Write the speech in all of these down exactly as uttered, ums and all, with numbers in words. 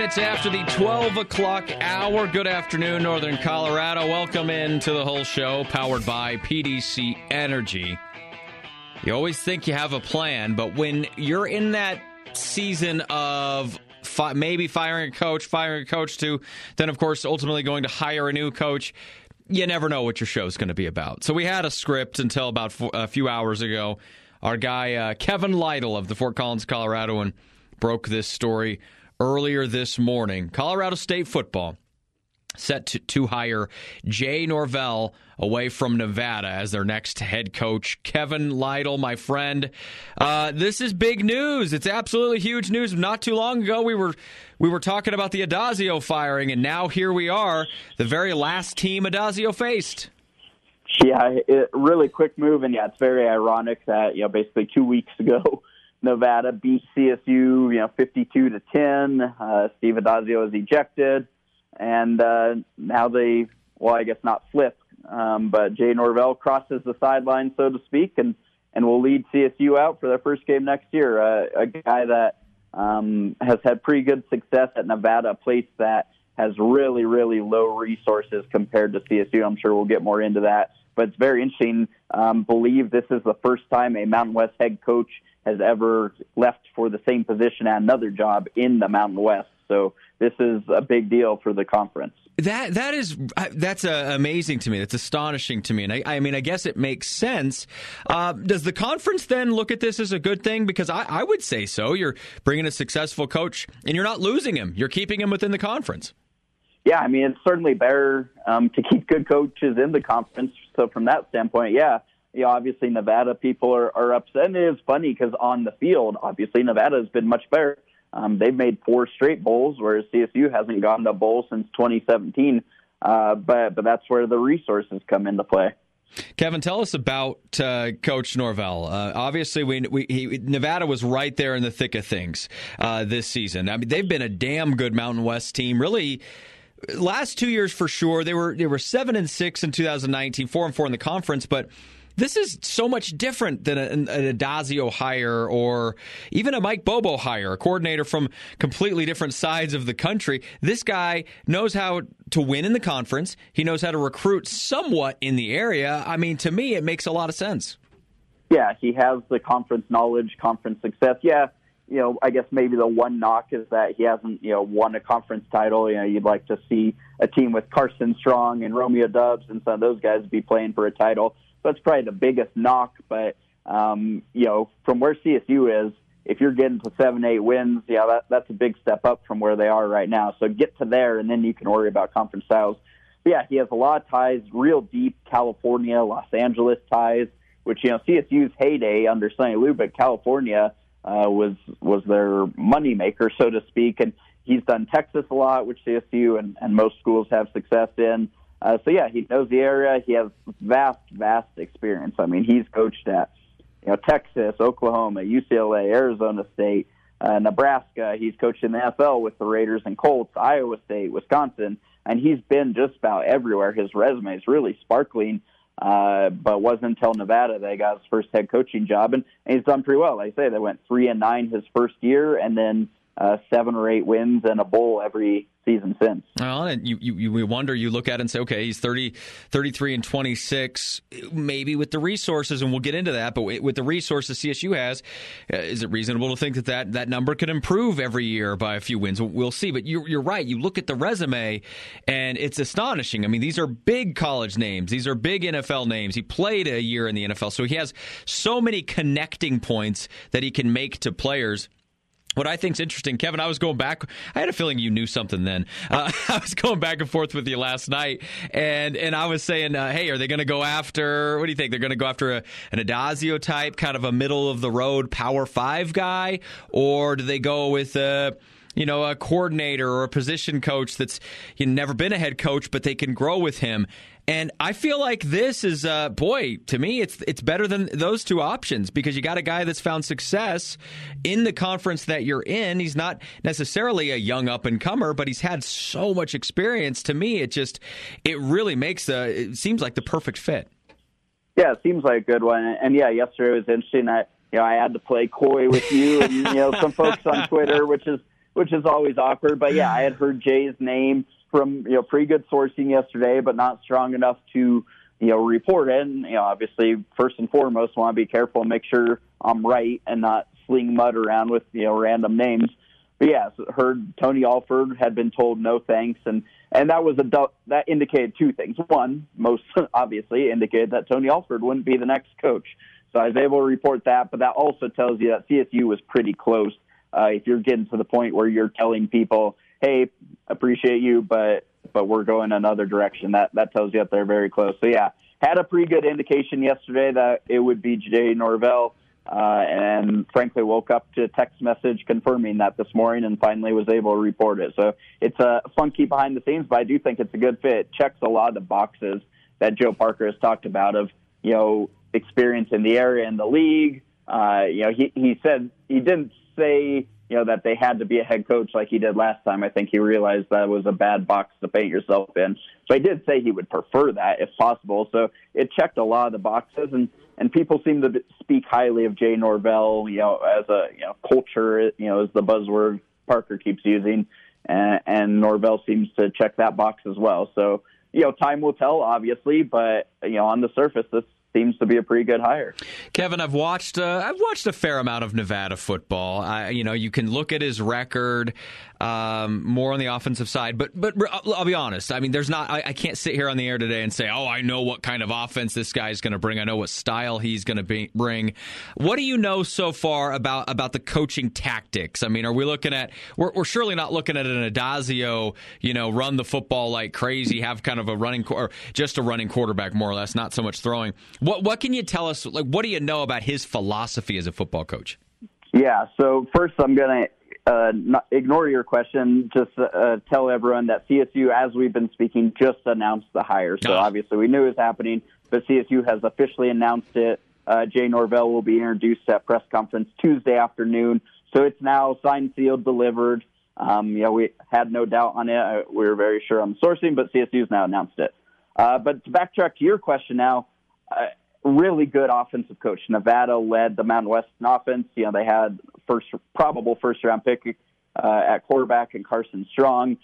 minutes after the twelve o'clock hour. Good afternoon, Northern Colorado. Welcome into the whole show, powered by P D C Energy. You always think you have a plan, but when you're in that season of fi- maybe firing a coach, firing a coach to, then, of course, ultimately going to hire a new coach, you never know what your show's going to be about. So we had a script until about f- a few hours ago. Our guy, uh, Kevin Lytle of the Fort Collins Coloradoan, broke this story earlier this morning. Colorado State football set to, to hire Jay Norvell away from Nevada as their next head coach. Kevin Lytle, my friend, uh, this is big news. It's absolutely huge news. Not too long ago, we were we were talking about the Addazio firing, and now here we are, the very last team Addazio faced. Yeah, it, really quick move, and yeah, it's very ironic that, you know, basically two weeks ago, Nevada beat C S U, you know, fifty-two to ten. Uh, Steve Addazio is ejected, and uh, now they, well, I guess not flip, um, but Jay Norvell crosses the sideline, so to speak, and, and will lead C S U out for their first game next year. Uh, a guy that um, has had pretty good success at Nevada, a place that has really, really low resources compared to C S U. I'm sure we'll get more into that. But it's very interesting. Um, believe this is the first time a Mountain West head coach has ever left for the same position at another job in the Mountain West. So this is a big deal for the conference. That that is that's uh, amazing to me. That's astonishing to me, and I, I mean, I guess it makes sense. Uh, does the conference then look at this as a good thing? Because I, I would say so. You're bringing a successful coach, and you're not losing him. You're keeping him within the conference. Yeah, I mean, it's certainly better um, to keep good coaches in the conference. So from that standpoint, yeah, you know, obviously Nevada people are, are upset. And it is funny because on the field, obviously Nevada has been much better. Um, they've made four straight bowls, whereas C S U hasn't gotten a bowl since twenty seventeen. Uh, but but that's where the resources come into play. Kevin, tell us about uh, Coach Norvell. Uh, obviously, we, we he, Nevada was right there in the thick of things uh, this season. I mean, they've been a damn good Mountain West team, really. Last two years for sure, they were they were seven and six in two thousand nineteen, four and four in the conference. But this is so much different than an, an Addazio hire or even a Mike Bobo hire, a coordinator from completely different sides of the country. This guy knows how to win in the conference. He knows how to recruit somewhat in the area. I mean, to me, it makes a lot of sense. Yeah, he has the conference knowledge, conference success. Yeah. You know, I guess maybe the one knock is that he hasn't, you know, won a conference title. You know, you'd like to see a team with Carson Strong and Romeo Dubs and some of those guys be playing for a title. So that's probably the biggest knock. But, um, you know, from where C S U is, if you're getting to seven, eight wins, yeah, that, that's a big step up from where they are right now. So get to there, and then you can worry about conference titles. But yeah, he has a lot of ties, real deep California, Los Angeles ties, which, you know, C S U's heyday under Sonny Lubick, California, Uh, was was their moneymaker, so to speak, and he's done Texas a lot, which C S U and, and most schools have success in. Uh, so yeah, he knows the area. He has vast, vast experience. I mean, he's coached at you know Texas, Oklahoma, U C L A, Arizona State, uh, Nebraska. He's coached in the N F L with the Raiders and Colts, Iowa State, Wisconsin, and he's been just about everywhere. His resume is really sparkling. Uh, but it wasn't until Nevada that he got his first head coaching job, and, and he's done pretty well. Like I say, they went three and nine his first year, and then uh, seven or eight wins and a bowl every season since. Well, and you, you, you wonder, you look at it and say, okay, he's thirty, thirty-three and twenty-six, maybe with the resources, and we'll get into that, but with the resources C S U has, uh, is it reasonable to think that, that that number could improve every year by a few wins? We'll see, but you're, you're right. You look at the resume, and it's astonishing. I mean, these are big college names. These are big N F L names. He played a year in the N F L, so he has so many connecting points that he can make to players. What I think is interesting, Kevin, I was going back. I had a feeling you knew something then. Uh, I was going back and forth with you last night, and and I was saying, uh, hey, are they going to go after, what do you think? They're going to go after a, an Addazio type, kind of a middle-of-the-road Power Five guy, or do they go with a, you know, a coordinator or a position coach that's you know, never been a head coach, but they can grow with him? And I feel like this is, uh, boy, to me, it's it's better than those two options because you got a guy that's found success in the conference that you're in. He's not necessarily a young up-and-comer, but he's had so much experience. To me, it just, it really makes the, it seems like the perfect fit. Yeah, it seems like a good one. And, yeah, yesterday was interesting. I, you know, I had to play coy with you and, you know, some folks on Twitter, which is, which is always awkward. But yeah, I had heard Jay's name from, you know, pretty good sourcing yesterday, but not strong enough to, you know, report it. And, you know, obviously, first and foremost, want to be careful and make sure I'm right and not sling mud around with, you know, random names. But yeah, so heard Tony Alford had been told no thanks, and, and that was a that indicated two things. One, most obviously indicated that Tony Alford wouldn't be the next coach. So I was able to report that, but that also tells you that C S U was pretty close. Uh, if you're getting to the point where you're telling people, hey, appreciate you, but but we're going another direction, that, that tells you that they're very close. So yeah, had a pretty good indication yesterday that it would be Jay Norvell. Uh, and frankly woke up to a text message confirming that this morning and finally was able to report it. So it's a uh, funky behind the scenes, but I do think it's a good fit. It checks a lot of the boxes that Joe Parker has talked about of, you know, experience in the area and the league. Uh, you know, he, he said he didn't say, you know, that they had to be a head coach like he did last time. I think he realized that was a bad box to paint yourself in. So he did say he would prefer that if possible. So it checked a lot of the boxes, and, and people seem to speak highly of Jay Norvell, you know, as a, you know, culture, you know, is the buzzword Parker keeps using. And, and Norvell seems to check that box as well. So, you know, time will tell, obviously, but, you know, on the surface, this seems to be a pretty good hire. Kevin, I've watched uh, I've watched a fair amount of Nevada football. I, you know, you can look at his record um, more on the offensive side, but but I'll be honest. I mean, there's not. I, I can't sit here on the air today and say, oh, I know what kind of offense this guy's going to bring. I know what style he's going to bring. What do you know so far about about the coaching tactics? I mean, are we looking at? We're, we're surely not looking at an Adazio, you know, run the football like crazy, have kind of a running or just a running quarterback more or less, not so much throwing. What what can you tell us? Like, what do you know about his philosophy as a football coach? Yeah. So first, I'm going to uh, not ignore your question. Just uh, tell everyone that C S U, as we've been speaking, just announced the hire. So oh. obviously, we knew it was happening, but C S U has officially announced it. Uh, Jay Norvell will be introduced at press conference Tuesday afternoon. So it's now signed, sealed, delivered. Um, you know, we had no doubt on it. We were very sure on the sourcing, but C S U has now announced it. Uh, but to backtrack to your question now. Uh, really good offensive coach. Nevada led the Mountain West in offense. You know, they had first probable first round pick uh, at quarterback and Carson Strong.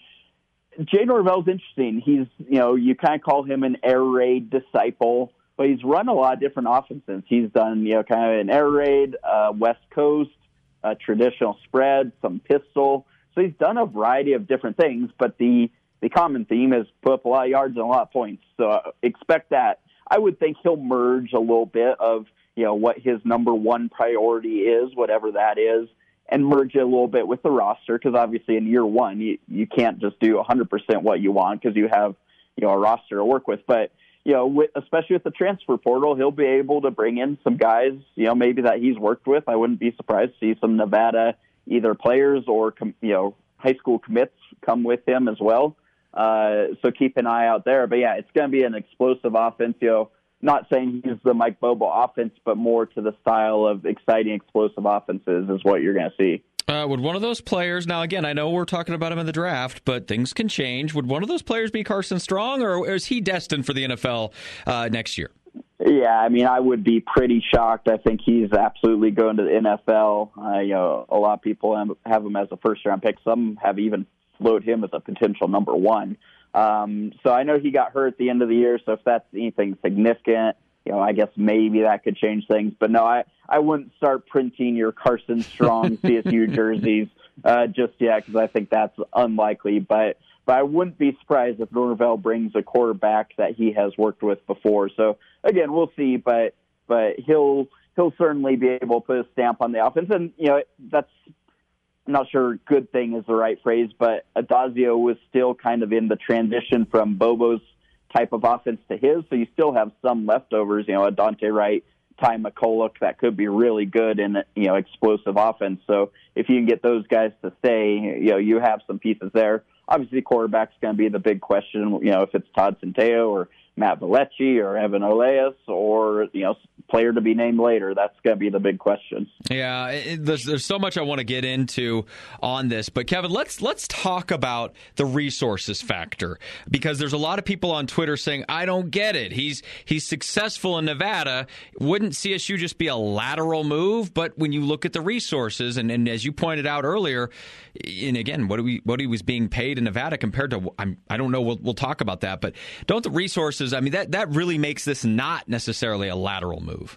Jay Norvell's interesting. He's, you know, you kind of call him an air raid disciple, but he's run a lot of different offenses. He's done, you know, kind of an air raid, uh, West Coast, uh, traditional spread, some pistol. So he's done a variety of different things, but the, the common theme is put up a lot of yards and a lot of points. So uh, expect that. I would think he'll merge a little bit of, you know, what his number one priority is, whatever that is, and merge it a little bit with the roster, because obviously in year one, you, you can't just do one hundred percent what you want because you have, you know, a roster to work with. But, you know, with, especially with the transfer portal, he'll be able to bring in some guys, you know, maybe that he's worked with. I wouldn't be surprised to see some Nevada either players or, com- you know, high school commits come with him as well. Uh, so keep an eye out there. But, yeah, it's going to be an explosive offense. You know, not saying he's the Mike Bobo offense, but more to the style of exciting, explosive offenses is what you're going to see. Uh, would one of those players, now again, I know we're talking about him in the draft, but things can change. Would one of those players be Carson Strong, or is he destined for the N F L uh, next year? Yeah, I mean, I would be pretty shocked. I think he's absolutely going to the N F L. Uh, you know, a lot of people have him as a first-round pick. Some have even float him as a potential number one. Um, so I know he got hurt at the end of the year, so if that's anything significant, you know, I guess maybe that could change things. But no, I, I wouldn't start printing your Carson Strong C S U jerseys uh, just yet, because I think that's unlikely. But but I wouldn't be surprised if Norvell brings a quarterback that he has worked with before. So again, we'll see, but but he'll he'll certainly be able to put a stamp on the offense, and you know that's. I'm not sure good thing is the right phrase, but Adazio was still kind of in the transition from Bobo's type of offense to his, so you still have some leftovers, you know, a Dante Wright, Ty McCulloch that could be really good in, you know, explosive offense. So if you can get those guys to stay, you know, you have some pieces there. Obviously, quarterback's going to be the big question, you know, if it's Todd Centeio or Matt Vallecchi or Evan Oleas or, you know, player to be named later? That's going to be the big question. Yeah, it, there's there's so much I want to get into on this, but Kevin, let's let's talk about the resources factor, because there's a lot of people on Twitter saying, I don't get it. He's he's successful in Nevada. Wouldn't C S U just be a lateral move? But when you look at the resources, and, and as you pointed out earlier, and again, what we what he was being paid in Nevada compared to, I'm, I don't know, we'll, we'll talk about that, but don't the resources, I mean, that, that really makes this not necessarily a lateral move.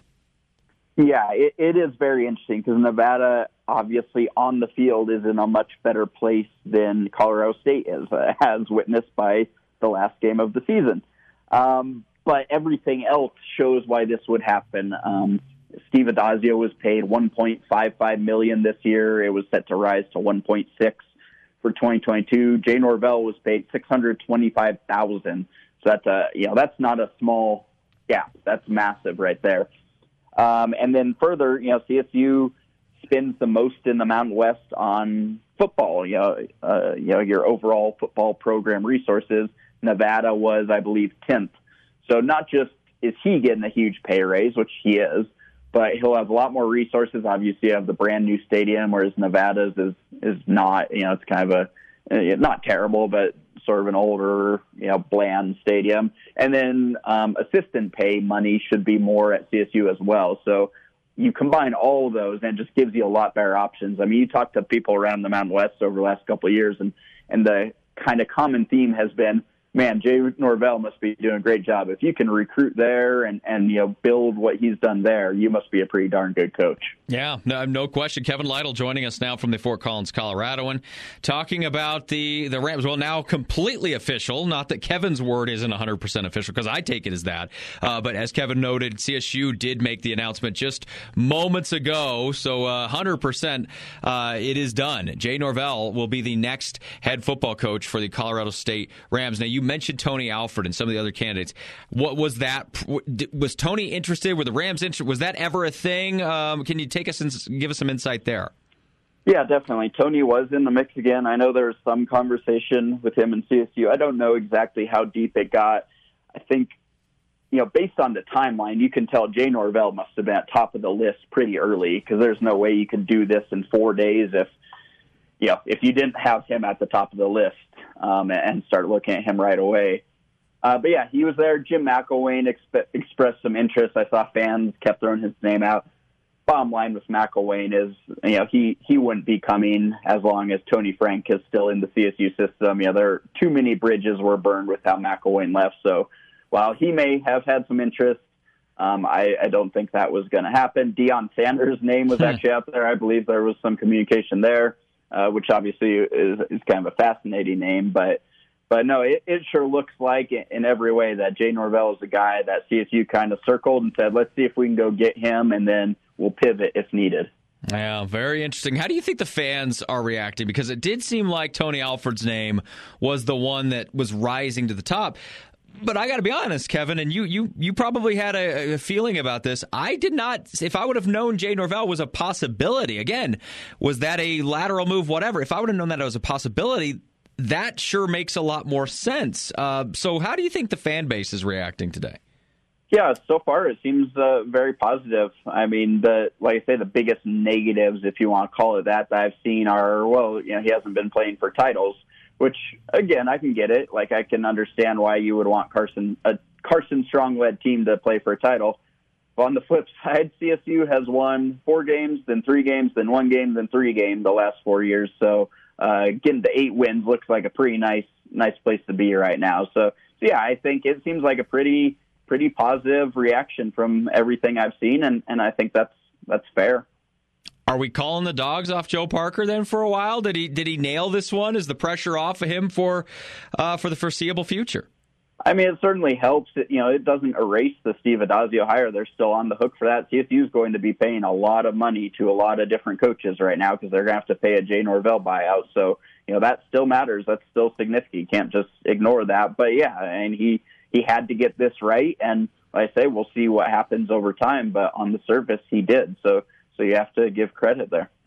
Yeah, it, it is very interesting because Nevada, obviously, on the field is in a much better place than Colorado State is, uh, as witnessed by the last game of the season. Um, but everything else shows why this would happen. Um, Steve Addazio was paid one point five five million dollars this year. It was set to rise to one point six for twenty twenty-two. Jay Norvell was paid six hundred twenty-five thousand dollars. So that's a, you know, that's not a small gap. That's massive right there. Um, and then further, you know, C S U spends the most in the Mountain West on football. You know, uh, you know, your overall football program resources. Nevada was, I believe, tenth. So not just is he getting a huge pay raise, which he is, but he'll have a lot more resources. Obviously, you have the brand new stadium, whereas Nevada's is is not. You know, it's kind of a not terrible, but sort of an older, you know, bland stadium. And then um, assistant pay money should be more at C S U as well. So you combine all of those and it just gives you a lot better options. I mean, you talk to people around the Mountain West over the last couple of years, and, and the kind of common theme has been, man, Jay Norvell must be doing a great job. If you can recruit there and, and, you know, build what he's done there, you must be a pretty darn good coach. Yeah, no, no question. Kevin Lytle joining us now from the Fort Collins, Coloradoan, talking about the, the Rams. Well, now completely official. Not that Kevin's word isn't one hundred percent official, because I take it as that. Uh, but as Kevin noted, C S U did make the announcement just moments ago. So uh, one hundred percent uh, it is done. Jay Norvell will be the next head football coach for the Colorado State Rams. Now, you mentioned Tony Alford and some of the other candidates. What was that? Was Tony interested? Were the Rams interested? Was that ever a thing? Um, can you take us and give us some insight there? Yeah, definitely. Tony was in the mix again. I know there was some conversation with him and C S U. I don't know exactly how deep it got. I think, you know, based on the timeline, you can tell Jay Norvell must have been at top of the list pretty early, because there's no way you could do this in four days if, you know, if you didn't have him at the top of the list um, and start looking at him right away. Uh, but, yeah, he was there. Jim McElwain exp- expressed some interest. I saw fans kept throwing his name out. Bottom line with McElwain is, you know, he, he wouldn't be coming as long as Tony Frank is still in the C S U system. You know, there are too many bridges were burned with how McElwain left. So while he may have had some interest, um, I, I don't think that was going to happen. Deion Sanders' name was actually out there. I believe there was some communication there, uh, which obviously is, is kind of a fascinating name. But But no, it, it sure looks like in every way that Jay Norvell is a guy that C S U kind of circled and said, let's see if we can go get him, and then we'll pivot if needed. Yeah, very interesting. How do you think the fans are reacting? Because it did seem like Tony Alford's name was the one that was rising to the top. But I got to be honest, Kevin, and you you you probably had a, a feeling about this. I did not. If I would have known Jay Norvell was a possibility, again, was that a lateral move, whatever, if I would have known that it was a possibility, that sure makes a lot more sense. Uh, so how do you think the fan base is reacting today? Yeah, so far it seems uh, very positive. I mean, the like I say, the biggest negatives, if you want to call it that, that I've seen are, well, you know, he hasn't been playing for titles, which, again, I can get it. Like, I can understand why you would want Carson, a Carson Strong-led team to play for a title. But on the flip side, C S U has won four games, then three games, then one game, then three games the last four years. So uh, getting to eight wins looks like a pretty nice nice place to be right now. So, so yeah, I think it seems like a pretty pretty positive reaction from everything I've seen, and, and I think that's that's fair. Are we calling the dogs off Joe Parker then for a while? Did he did he nail this one? Is the pressure off of him for uh, for the foreseeable future? I mean, it certainly helps. It, you know, it doesn't erase the Steve Addazio hire. They're still on the hook for that. C S U is going to be paying a lot of money to a lot of different coaches right now because they're going to have to pay a Jay Norvell buyout. So, you know, that still matters. That's still significant. You can't just ignore that. But, yeah, and he, he had to get this right. And like I say, we'll see what happens over time. But on the surface, he did. So, so you have to give credit there.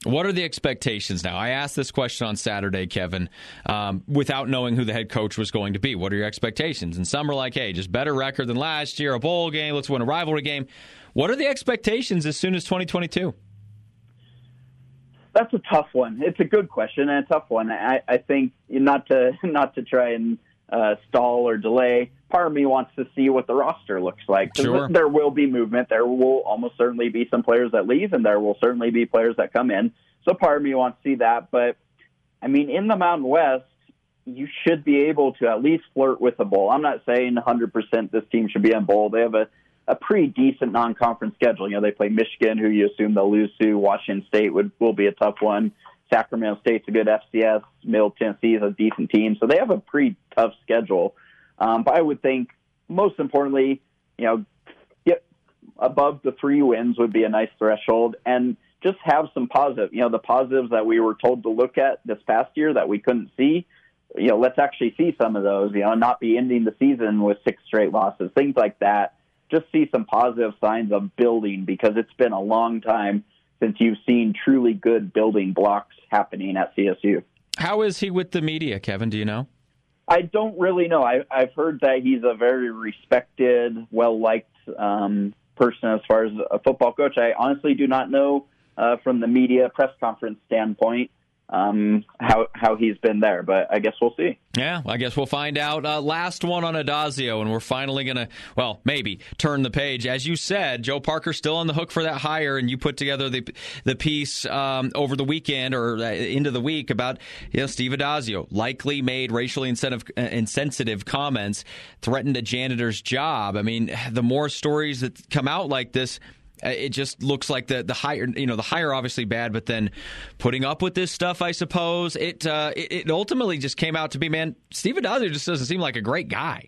What are the expectations now? I asked this question on Saturday, Kevin, um, without knowing who the head coach was going to be. What are your expectations? And some are like, hey, just better record than last year, a bowl game, let's win a rivalry game. What are the expectations as soon as twenty twenty-two? That's a tough one. It's a good question and a tough one. I, I think not to not to try and uh, stall or delay. Part of me wants to see what the roster looks like. Sure. There will be movement. There will almost certainly be some players that leave, and there will certainly be players that come in. So part of me wants to see that. But, I mean, in the Mountain West, you should be able to at least flirt with a bowl. I'm not saying one hundred percent this team should be in bowl. They have a, a pretty decent non-conference schedule. You know, they play Michigan, who you assume they'll lose to. Washington State would will be a tough one. Sacramento State's a good F C S. Middle Tennessee is a decent team. So they have a pretty tough schedule. Um, but I would think, most importantly, you know, get above the three wins would be a nice threshold, and just have some positive, you know, the positives that we were told to look at this past year that we couldn't see. You know, let's actually see some of those, you know, not be ending the season with six straight losses, things like that. Just see some positive signs of building, because it's been a long time since you've seen truly good building blocks happening at C S U. How is he with the media, Kevin? Do you know? I don't really know. I, I've heard that he's a very respected, well-liked um, person as far as a football coach. I honestly do not know uh, from the media press conference standpoint um, how how he's been there, but I guess we'll see. Yeah, I guess we'll find out. Uh, last one on Addazio, and we're finally going to, well, maybe turn the page. As you said, Joe Parker's still on the hook for that hire, and you put together the the piece um, over the weekend or uh, into the week about, you know, Steve Addazio likely made racially insensitive, uh, insensitive comments, threatened a janitor's job. I mean, the more stories that come out like this, it just looks like the the hire, you know, the hire obviously bad, but then putting up with this stuff, I suppose, it uh, it, it ultimately just came out to be, man, Steve Addazio just doesn't seem like a great guy.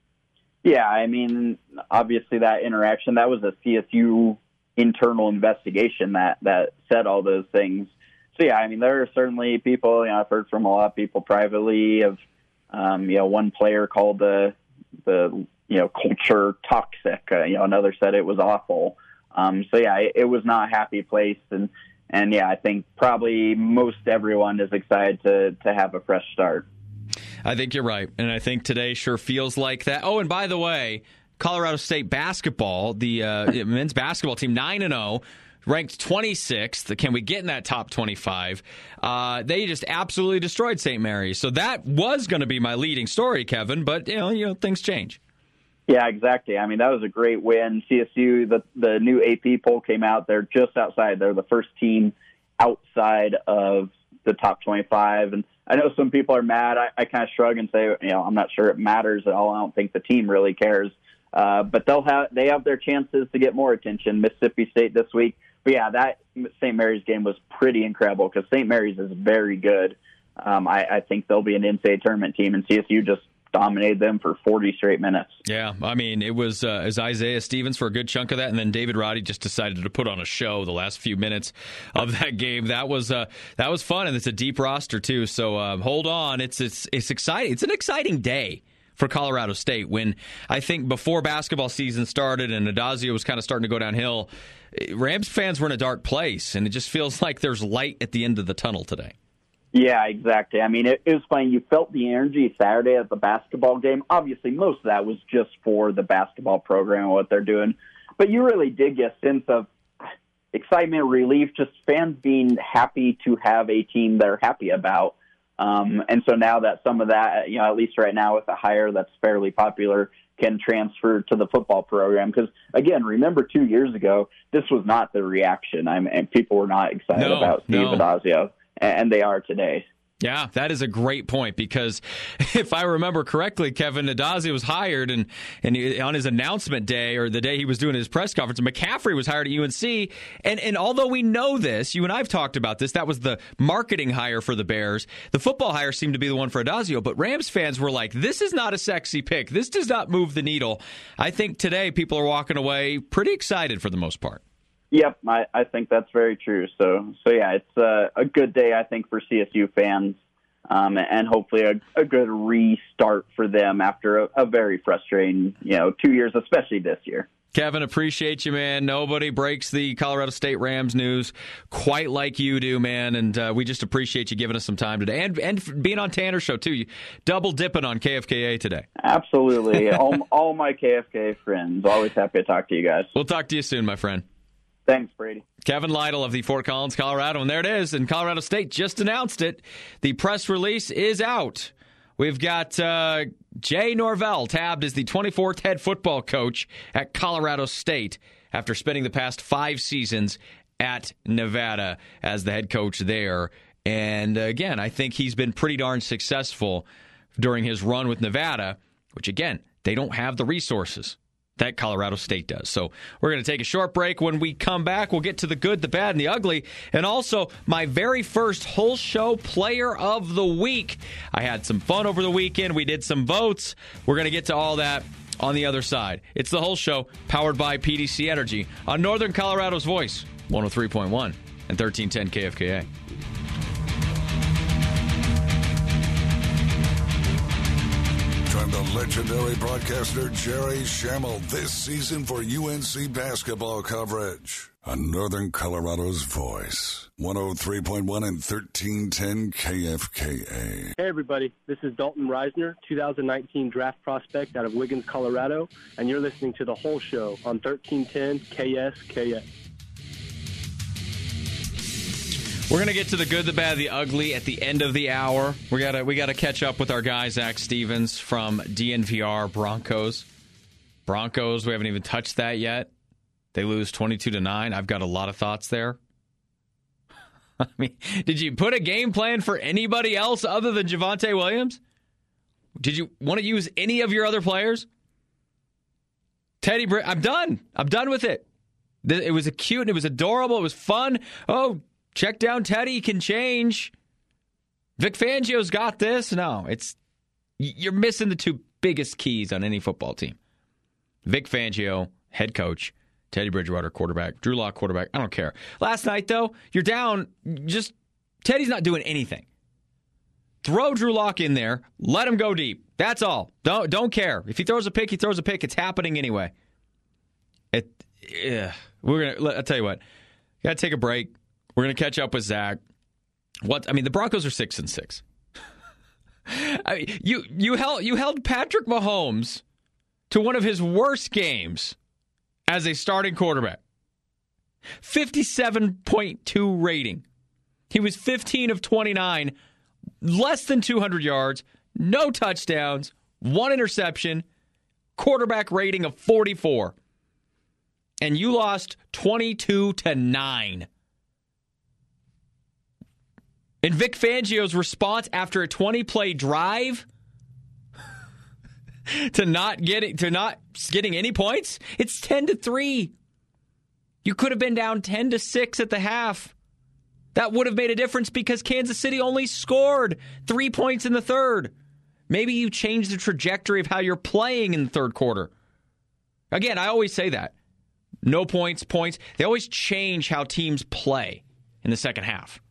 Yeah, I mean, obviously that interaction, that was a C S U internal investigation that, that said all those things. So, yeah, I mean, there are certainly people, you know, I've heard from a lot of people privately of, um, you know, one player called the, the you know, culture toxic. Uh, you know, another said it was awful. Um, so, yeah, it, it was not a happy place. And, and, yeah, I think probably most everyone is excited to, to have a fresh start. I think you're right. And I think today sure feels like that. Oh, and by the way, Colorado State basketball, the uh, men's basketball team, nine and oh, ranked twenty-sixth. Can we get in that top twenty-five? Uh, they just absolutely destroyed Saint Mary's. So that was going to be my leading story, Kevin. But, you know, you know, things change. Yeah, exactly. I mean, that was a great win. C S U, the, the new A P poll came out. They're just outside. They're the first team outside of the top twenty-five. And I know some people are mad. I, I kind of shrug and say, you know, I'm not sure it matters at all. I don't think the team really cares. Uh, but they'll have they have their chances to get more attention. Mississippi State this week. But, yeah, that Saint Mary's game was pretty incredible because Saint Mary's is very good. Um, I, I think they'll be an N C A A tournament team, and C S U just dominated them for forty straight minutes. Yeah, I mean, it was, uh, it was Isaiah Stevens for a good chunk of that, and then David Roddy just decided to put on a show the last few minutes of that game. That was uh, that was fun, and it's a deep roster, too, so uh, hold on. It's, it's, it's exciting. It's an exciting day for Colorado State when I think before basketball season started and Addazio was kind of starting to go downhill, Rams fans were in a dark place, and it just feels like there's light at the end of the tunnel today. Yeah, exactly. I mean, it, it was funny. You felt the energy Saturday at the basketball game. Obviously, most of that was just for the basketball program and what they're doing. But you really did get a sense of excitement, relief, just fans being happy to have a team they're happy about. Um, and so now that some of that, you know, at least right now with a hire that's fairly popular, can transfer to the football program. Because, again, remember two years ago, this was not the reaction. I mean, people were not excited no, about Steve no. Addazio. And they are today. Yeah, that is a great point because if I remember correctly, Kevin, Addazio was hired and, and he, on his announcement day or the day he was doing his press conference, McCaffrey was hired at U N C. And, and although we know this, you and I have talked about this, that was the marketing hire for the Bears. The football hire seemed to be the one for Addazio, but Rams fans were like, this is not a sexy pick. This does not move the needle. I think today people are walking away pretty excited for the most part. Yep, I, I think that's very true. So, so yeah, it's uh, a good day, I think, for C S U fans. um, and hopefully a, a good restart for them after a, a very frustrating, you know, two years, especially this year. Kevin, appreciate you, man. Nobody breaks the Colorado State Rams news quite like you do, man. And uh, we just appreciate you giving us some time today. And and being on Tanner's show, too. You double dipping on K F K A today. Absolutely. all, all my K F K A friends. Always happy to talk to you guys. We'll talk to you soon, my friend. Thanks, Brady. Kevin Lytle of the Fort Collins, Colorado. And there it is. And Colorado State just announced it. The press release is out. We've got uh, Jay Norvell tabbed as the twenty-fourth head football coach at Colorado State after spending the past five seasons at Nevada as the head coach there. And uh, again, I think he's been pretty darn successful during his run with Nevada, which again, they don't have the resources that Colorado State does. So we're going to take a short break. When we come back, we'll get to the good, the bad, and the ugly. And also, my very first whole show player of the week. I had some fun over the weekend. We did some votes. We're going to get to all that on the other side. It's the whole show, powered by P D C Energy on Northern Colorado's Voice, one oh three point one and thirteen ten K F K A. The legendary broadcaster Jerry Schammel this season for U N C basketball coverage on Northern Colorado's Voice, one oh three point one and thirteen ten K F K A. Hey everybody, this is Dalton Reisner, two thousand nineteen draft prospect out of Wiggins, Colorado, and you're listening to The Whole Show on thirteen ten K S K A. We're going to get to the good, the bad, the ugly at the end of the hour. We got to we got to catch up with our guy, Zach Stevens from D N V R Broncos. Broncos, we haven't even touched that yet. They lose twenty-two to nine. I've got a lot of thoughts there. I mean, did you put a game plan for anybody else other than Javonte Williams? Did you want to use any of your other players? Teddy, Br- I'm done. I'm done with it. It was a cute and it was adorable. It was fun. Oh, check down Teddy can change. Vic Fangio's got this. No, it's you're missing the two biggest keys on any football team. Vic Fangio, head coach. Teddy Bridgewater, quarterback. Drew Lock, quarterback. I don't care. Last night, though, you're down. Just Teddy's not doing anything. Throw Drew Lock in there. Let him go deep. That's all. Don't don't care. If he throws a pick, he throws a pick. It's happening anyway. It. Yeah. We're gonna. I'll tell you what. Got to take a break. We're going to catch up with Zach. What I mean, the Broncos are six and six. I mean, you you held you held Patrick Mahomes to one of his worst games as a starting quarterback. fifty-seven point two rating. He was fifteen of twenty-nine, less than two hundred yards, no touchdowns, one interception, quarterback rating of forty-four. And you lost twenty-two to nine. And Vic Fangio's response after a twenty-play drive to not getting to not getting any points, it's ten to three. You could have been down ten to six at the half. That would have made a difference because Kansas City only scored three points in the third. Maybe you change the trajectory of how you're playing in the third quarter. Again, I always say that. No points, points. They always change how teams play in the second half.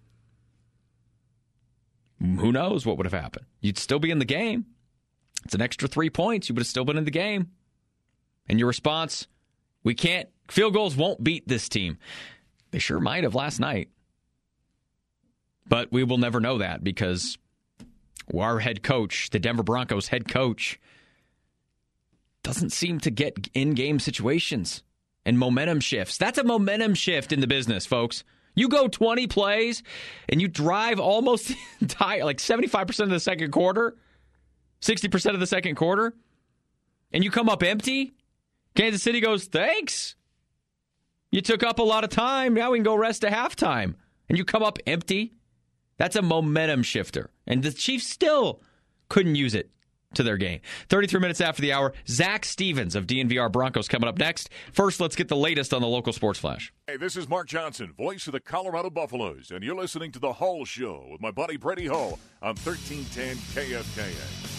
Who knows what would have happened? You'd still be in the game. It's an extra three points. You would have still been in the game. And your response, we can't, field goals won't beat this team. They sure might have last night. But we will never know that because our head coach, the Denver Broncos head coach, doesn't seem to get in-game situations and momentum shifts. That's a momentum shift in the business, folks. You go twenty plays and you drive almost the entire, like seventy-five percent of the second quarter, sixty percent of the second quarter, and you come up empty. Kansas City goes, thanks. You took up a lot of time. Now we can go rest at halftime. And you come up empty. That's a momentum shifter. And the Chiefs still couldn't use it to their game. thirty-three minutes after the hour, Zach Stevens of D N V R Broncos coming up next. First, let's get the latest on the local sports flash. Hey, this is Mark Johnson, voice of the Colorado Buffaloes, and you're listening to The Hull Show with my buddy Brady Hull on thirteen ten K F K A.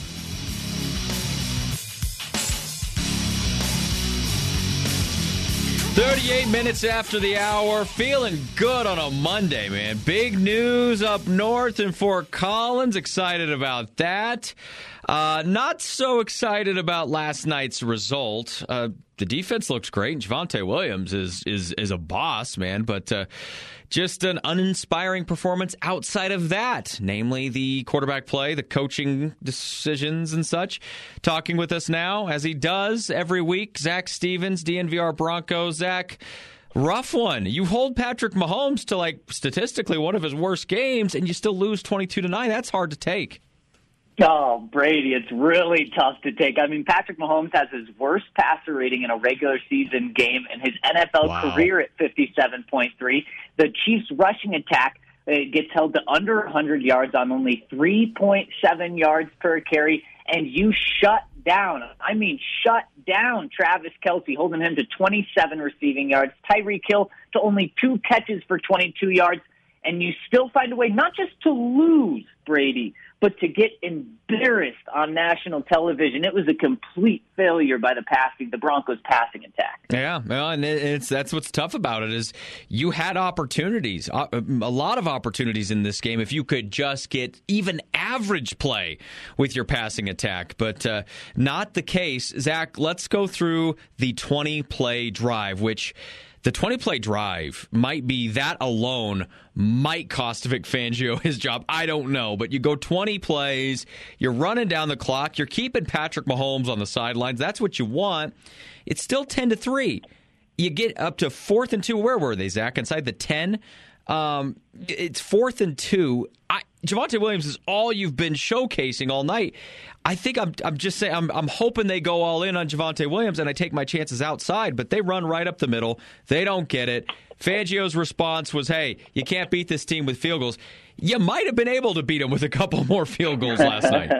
thirty-eight minutes after the hour, feeling good on a Monday, man. Big news up north in Fort Collins. Excited about that. Uh, not so excited about last night's result. Uh, the defense looks great, and Javonte Williams is is is a boss, man. But uh, just an uninspiring performance outside of that, namely the quarterback play, the coaching decisions and such. Talking with us now, as he does every week, Zach Stevens, D N V R Broncos. Zach, rough one. You hold Patrick Mahomes to, like, statistically one of his worst games, and you still lose twenty-two to nine. That's hard to take. Oh, Brady, it's really tough to take. I mean, Patrick Mahomes has his worst passer rating in a regular season game in his N F L Wow. career at fifty-seven point three. The Chiefs' rushing attack uh, gets held to under one hundred yards on only three point seven yards per carry, and you shut down, I mean shut down Travis Kelce, holding him to twenty-seven receiving yards, Tyreek Hill to only two catches for twenty-two yards, and you still find a way not just to lose, Brady, but to get embarrassed on national television. It was a complete failure by the passing, the Broncos' passing attack. Yeah, well, and it's that's what's tough about it is you had opportunities, a lot of opportunities in this game if you could just get even average play with your passing attack, but uh, not the case. Zach, let's go through the twenty-play drive, which the twenty-play drive might be that alone might cost Vic Fangio his job. I don't know. But you go twenty plays, you're running down the clock, you're keeping Patrick Mahomes on the sidelines. That's what you want. It's still ten to three. You get up to fourth and two. Where were they, Zach? Inside the ten? Um, it's fourth and two. I, Javonte Williams is all you've been showcasing all night. I think I'm I'm just saying I'm I'm hoping they go all in on Javonte Williams and I take my chances outside, but they run right up the middle. They don't get it. Fangio's response was, hey, you can't beat this team with field goals. You might have been able to beat them with a couple more field goals last night.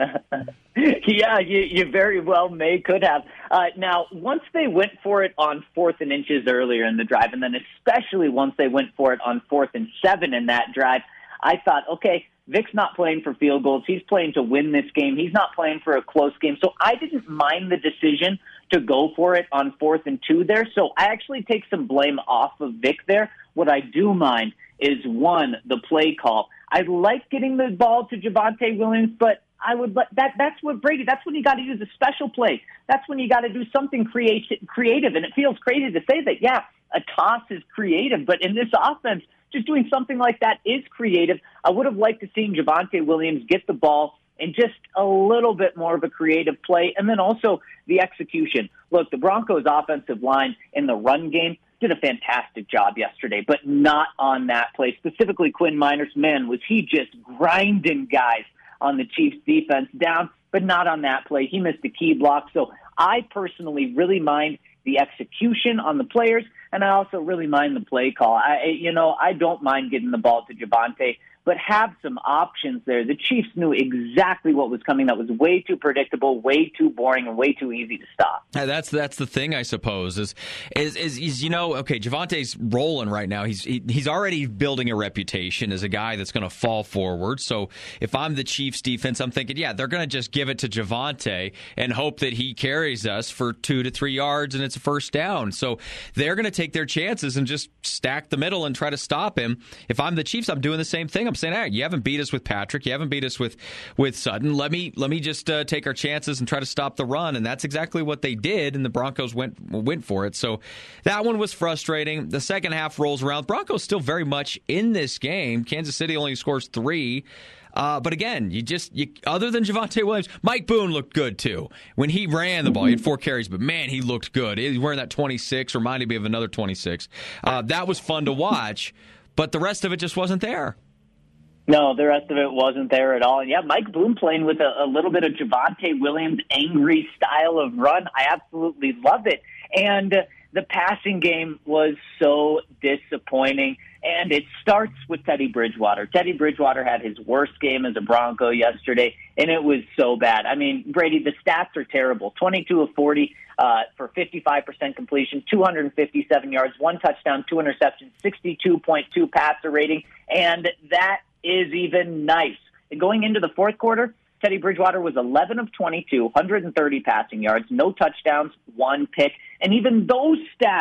Yeah, you, you very well may could have. Uh, now, once they went for it on fourth and inches earlier in the drive, and then especially once they went for it on fourth and seven in that drive, I thought, okay, Vic's not playing for field goals. He's playing to win this game. He's not playing for a close game. So I didn't mind the decision to go for it on fourth and two there. So I actually take some blame off of Vic there. What I do mind is, one, the play call. I like getting the ball to Javonte Williams, but I would let that. That's what Brady. That's when you got to use a special play. That's when you got to do something creative. Creative, and it feels crazy to say that. Yeah, a toss is creative, but in this offense, just doing something like that is creative. I would have liked to see Javonte Williams get the ball in just a little bit more of a creative play, and then also the execution. Look, the Broncos' offensive line in the run game did a fantastic job yesterday, but not on that play. Specifically, Quinn Miners, man, was he just grinding guys on the Chiefs' defense down, but not on that play. He missed the key block. So I personally really mind the execution on the players, and I also really mind the play call. I, you know, I don't mind getting the ball to Javonte, but have some options there. The Chiefs knew exactly what was coming. That was way too predictable, way too boring, and way too easy to stop. Uh, that's that's the thing, I suppose, is is is, is you know, okay, Javonte's rolling right now. He's he, he's already building a reputation as a guy that's going to fall forward. So if I'm the Chiefs defense, I'm thinking, yeah, they're going to just give it to Javonte and hope that he carries us for two to three yards and it's a first down. So they're going to take their chances and just stack the middle and try to stop him. If I'm the Chiefs, I'm doing the same thing. I'm saying, hey, you haven't beat us with Patrick. You haven't beat us with, with Sutton. Let me let me just uh, take our chances and try to stop the run. And that's exactly what they did, and the Broncos went went for it. So that one was frustrating. The second half rolls around. Broncos still very much in this game. Kansas City only scores three. Uh, but again, you just you, other than Javonte Williams, Mike Boone looked good too. When he ran the ball, he had four carries, but man, he looked good. He was wearing that twenty-six, reminded me of another twenty-six. Uh, that was fun to watch, but the rest of it just wasn't there. No, the rest of it wasn't there at all. And yeah, Mike Boone playing with a, a little bit of Javonte Williams' angry style of run. I absolutely love it. And uh, the passing game was so disappointing. And it starts with Teddy Bridgewater. Teddy Bridgewater had his worst game as a Bronco yesterday, and it was so bad. I mean, Brady, the stats are terrible. twenty-two of forty uh, for fifty-five percent completion, two hundred fifty-seven yards, one touchdown, two interceptions, sixty-two point two passer rating, and that is even nice. Going into the fourth quarter, Teddy Bridgewater was eleven of twenty-two, one hundred thirty passing yards, no touchdowns, one pick, and even those stats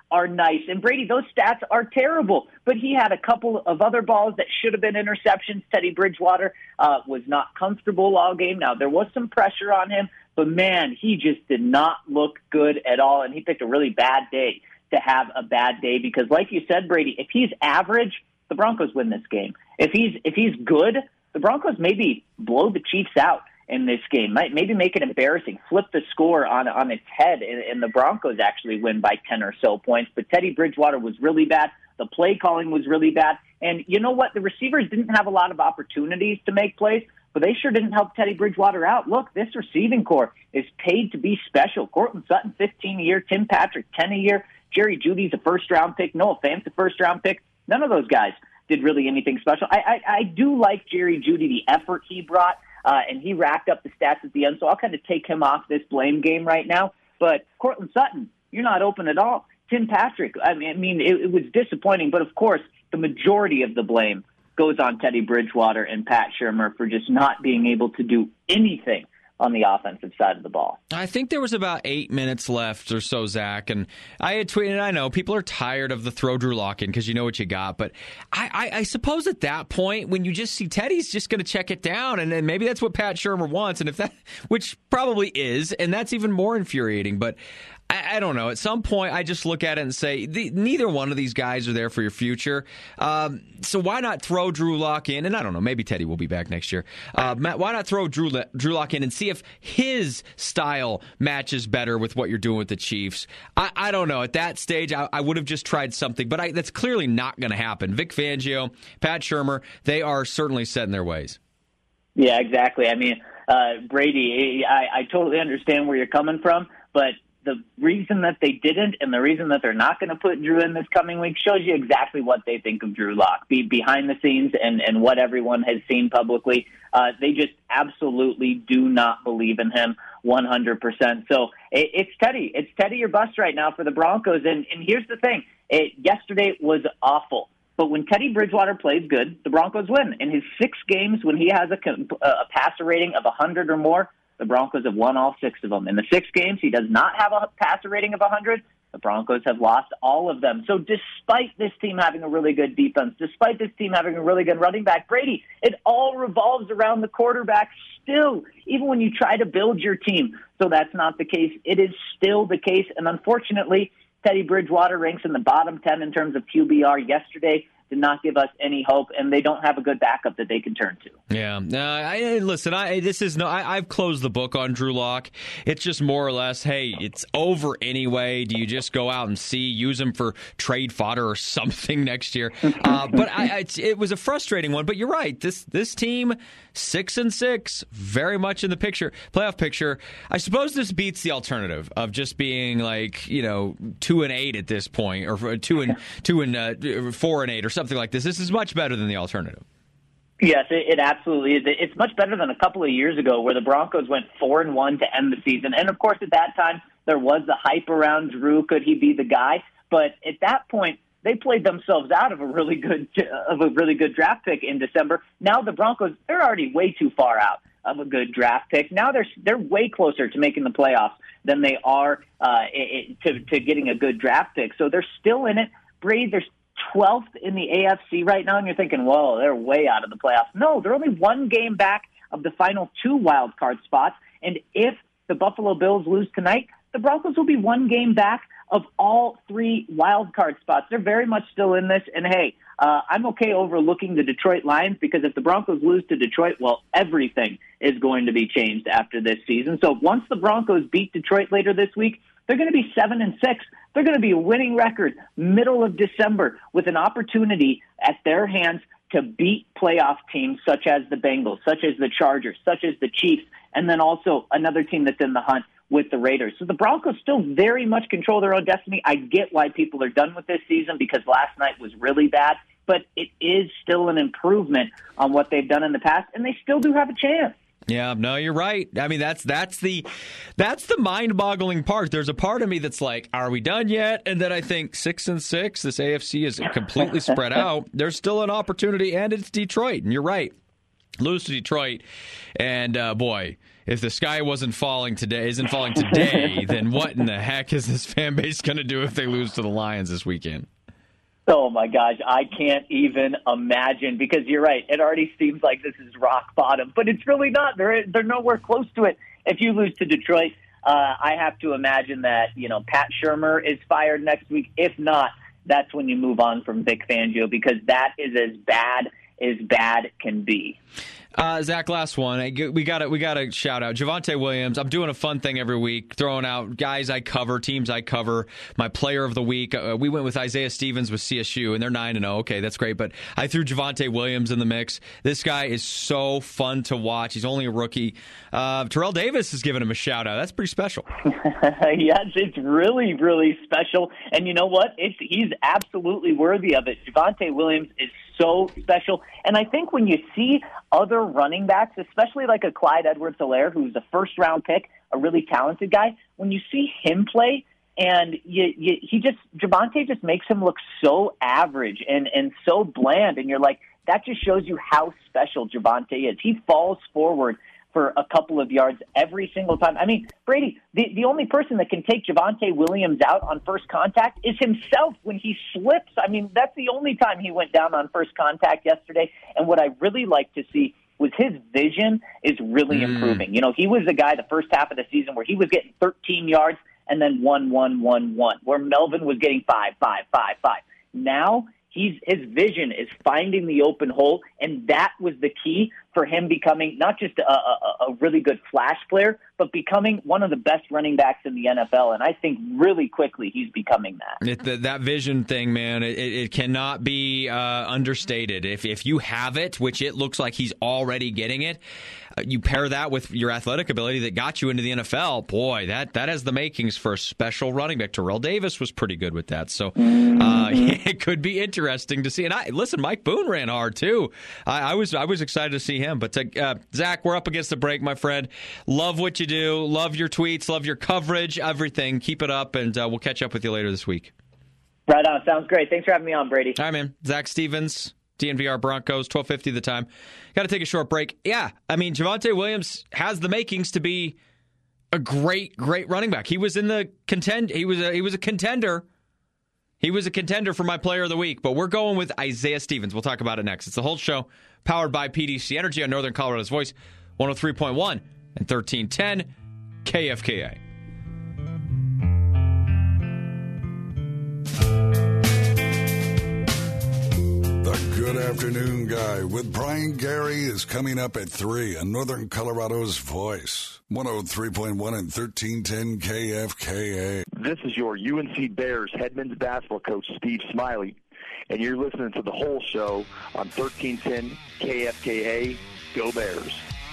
are nice. And Brady, those stats are terrible. But he had a couple of other balls that should have been interceptions. Teddy Bridgewater uh, was not comfortable all game. Now, there was some pressure on him, but man, he just did not look good at all. And he picked a really bad day to have a bad day because, like you said, Brady, if he's average, the Broncos win this game. If he's if he's good, the Broncos maybe blow the Chiefs out in this game. Might maybe make it embarrassing, flip the score on on its head, and, and the Broncos actually win by ten or so points. But Teddy Bridgewater was really bad. The play calling was really bad. And you know what? The receivers didn't have a lot of opportunities to make plays, but they sure didn't help Teddy Bridgewater out. Look, this receiving core is paid to be special. Courtland Sutton, fifteen a year. Tim Patrick, ten a year. Jerry Jeudy's a first-round pick. Noah Fant's a first-round pick. None of those guys did really anything special. I, I, I do like Jerry Jeudy, the effort he brought. Uh, and he racked up the stats at the end, so I'll kind of take him off this blame game right now. But Courtland Sutton, you're not open at all. Tim Patrick, I mean, I mean it, it was disappointing, but of course, the majority of the blame goes on Teddy Bridgewater and Pat Shurmur for just not being able to do anything on the offensive side of the ball. I think there was about eight minutes left or so, Zach, and I had tweeted, I know people are tired of the throw Drew Lock in because you know what you got, but I, I, I suppose at that point when you just see Teddy's just going to check it down, and then maybe that's what Pat Shurmur wants, and if that, which probably is, and that's even more infuriating, but I, I don't know. At some point, I just look at it and say, the, neither one of these guys are there for your future. Um, so why not throw Drew Lock in? And I don't know, maybe Teddy will be back next year. Uh, Matt, why not throw Drew, Drew Lock in and see if his style matches better with what you're doing with the Chiefs? I, I don't know. At that stage, I, I would have just tried something, but I, that's clearly not going to happen. Vic Fangio, Pat Shurmur, they are certainly set in their ways. Yeah, exactly. I mean, uh, Brady, I, I totally understand where you're coming from, but the reason that they didn't and the reason that they're not going to put Drew in this coming week shows you exactly what they think of Drew Lock, be behind the scenes and, and what everyone has seen publicly. Uh, they just absolutely do not believe in him one hundred percent. So it, it's Teddy. It's Teddy or bust right now for the Broncos. And, and here's the thing. It, yesterday was awful. But when Teddy Bridgewater plays good, the Broncos win. In his six games, when he has a, a passer rating of one hundred or more, the Broncos have won all six of them. In the six games, he does not have a passer rating of one hundred. The Broncos have lost all of them. So despite this team having a really good defense, despite this team having a really good running back, Brady, it all revolves around the quarterback still, even when you try to build your team. So that's not the case. It is still the case. And unfortunately, Teddy Bridgewater ranks in the bottom ten in terms of Q B R yesterday. Did not give us any hope, and they don't have a good backup that they can turn to. Yeah, uh, I, listen, I this is no. I, I've closed the book on Drew Lock. It's just more or less, hey, it's over anyway. Do you just go out and see, use him for trade fodder or something next year? Uh, but I, I, it was a frustrating one. But you're right. This this team, six and six, very much in the picture, playoff picture. I suppose this beats the alternative of just being like you know two and eight at this point, or two and two and uh, four and eight, or something. Something like this. This is much better than the alternative. Yes, it, it absolutely is. It's much better than a couple of years ago where the Broncos went four and one to end the season. And of course, at that time, there was the hype around Drew. Could he be the guy? But at that point, they played themselves out of a really good of a really good draft pick in December. Now the Broncos, they're already way too far out of a good draft pick. Now they're they're way closer to making the playoffs than they are uh, it, to to getting a good draft pick. So they're still in it. Brady, they're twelfth in the A F C right now, and you're thinking, whoa, they're way out of the playoffs. No, they're only one game back of the final two wild card spots, and if the Buffalo Bills lose tonight, the Broncos will be one game back of all three wild card spots. They're very much still in this, and hey, uh, I'm okay overlooking the Detroit Lions because if the Broncos lose to Detroit, well, everything is going to be changed after this season. So once the Broncos beat Detroit later this week, they're going to be seven and six. They're going to be a winning record middle of December with an opportunity at their hands to beat playoff teams such as the Bengals, such as the Chargers, such as the Chiefs, and then also another team that's in the hunt with the Raiders. So the Broncos still very much control their own destiny. I get why people are done with this season because last night was really bad, but it is still an improvement on what they've done in the past, and they still do have a chance. Yeah, no, you're right. I mean, that's that's the that's the mind-boggling part. There's a part of me that's like, are we done yet? And then I think six and six, this A F C is completely spread out. There's still an opportunity, and it's Detroit. And you're right. Lose to Detroit, and uh, boy, if the sky wasn't falling today, isn't falling today, then what in the heck is this fan base going to do if they lose to the Lions this weekend? Oh, my gosh, I can't even imagine, because you're right. It already seems like this is rock bottom, but it's really not. They're, they're nowhere close to it. If you lose to Detroit, uh, I have to imagine that, you know, Pat Shurmur is fired next week. If not, that's when you move on from Vic Fangio, because that is as bad as bad can be. Uh, Zach, last one. We got to we got to shout out Javonte Williams. I'm doing a fun thing every week, throwing out guys I cover, teams I cover. My player of the week. Uh, we went with Isaiah Stevens with C S U, and they're nine and zero. Okay, that's great. But I threw Javonte Williams in the mix. This guy is so fun to watch. He's only a rookie. Uh, Terrell Davis is giving him a shout out. That's pretty special. Yes, it's really, really special. And you know what? It's he's absolutely worthy of it. Javonte Williams is so special. And I think when you see other running backs, especially like a Clyde Edwards-Helaire, who's a first-round pick, a really talented guy, when you see him play, and you, you, he just Javonte just makes him look so average and, and so bland, and you're like, that just shows you how special Javonte is. He falls forward for a couple of yards every single time. I mean, Brady, the, the only person that can take Javonte Williams out on first contact is himself when he slips. I mean, that's the only time he went down on first contact yesterday. And what I really like to see was his vision is really mm. improving. You know, he was the guy the first half of the season where he was getting thirteen yards and then one, one, one, one, where Melvin was getting five, five, five, five. Now, He's, his vision is finding the open hole, and that was the key for him becoming not just a, a, a really good flash player, but becoming one of the best running backs in the N F L. And I think really quickly he's becoming that. It, the, that vision thing, man, it, it cannot be uh, understated. If if you have it, which it looks like he's already getting it, uh, you pair that with your athletic ability that got you into the N F L, boy, that, that has the makings for a special running back. Terrell Davis was pretty good with that. So uh, it could be interesting to see. And I listen, Mike Boone ran hard, too. I, I was I was excited to see him. But to, uh, Zach, we're up against the break, my friend. Love what you do. Love your tweets. Love your coverage. Everything. Keep it up, and uh, we'll catch up with you later this week. Right on. Sounds great. Thanks for having me on, Brady. All right, man. Zach Stevens, D N V R Broncos, twelve fifty the time. Got to take a short break. Yeah, I mean, Javonte Williams has the makings to be a great, great running back. He was in the contend. He was a, he was a contender. He was a contender for my player of the week, but we're going with Isaiah Stevens. We'll talk about it next. It's the whole show, powered by P D C Energy on Northern Colorado's Voice, one oh three point one and thirteen ten K F K A. The Good Afternoon Guy with Brian Gary is coming up at three on Northern Colorado's Voice, one oh three point one and thirteen ten K F K A. This is your U N C Bears head men's basketball coach, Steve Smiley, and you're listening to the whole show on thirteen ten K F K A. Go Bears.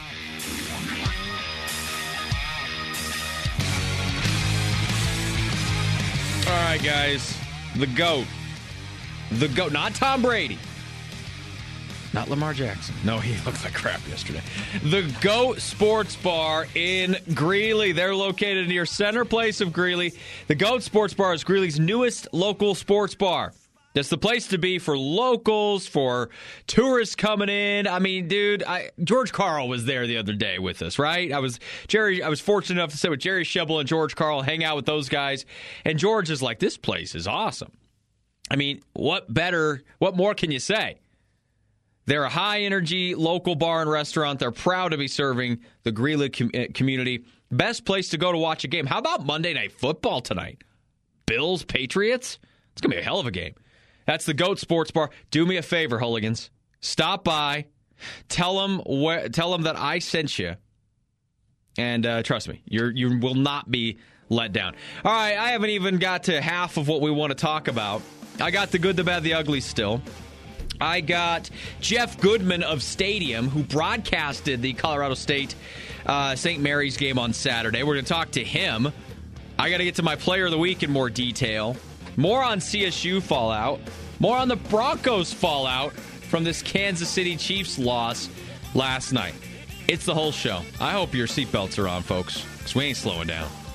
All right, guys. The GOAT. The GOAT. Not Tom Brady. Not Lamar Jackson. No, he looked like crap yesterday. The GOAT Sports Bar in Greeley. They're located near Center Place of Greeley. The GOAT Sports Bar is Greeley's newest local sports bar. That's the place to be for locals, for tourists coming in. I mean, dude, I, George Karl was there the other day with us, right? I was Jerry. I was fortunate enough to sit with Jerry Shebel and George Karl, hang out with those guys. And George is like, this place is awesome. I mean, what better, what more can you say? They're a high-energy local bar and restaurant. They're proud to be serving the Greeley com- community. Best place to go to watch a game. How about Monday Night Football tonight? Bills, Patriots? It's going to be a hell of a game. That's the GOAT Sports Bar. Do me a favor, hooligans. Stop by. Tell them, where, tell them that I sent you. And uh, trust me, you you will not be let down. All right, I haven't even got to half of what we want to talk about. I got the good, the bad, the ugly still. I got Jeff Goodman of Stadium, who broadcasted the Colorado State uh, Saint Mary's game on Saturday. We're going to talk to him. I got to get to my player of the week in more detail. More on C S U fallout. More on the Broncos fallout from this Kansas City Chiefs loss last night. It's the whole show. I hope your seatbelts are on, folks, because we ain't slowing down.